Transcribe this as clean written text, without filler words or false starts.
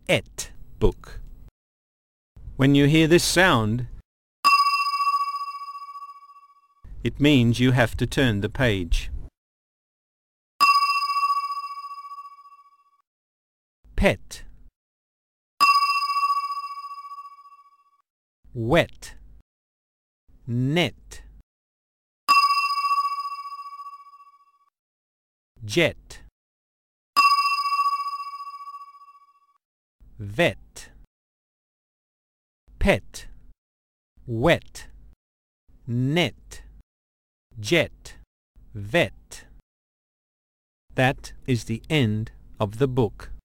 et, book. When you hear this sound, it means you have to turn the page. Pet, wet, net, jet, vet, pet, wet, net, jet, vet. That is the end of the book.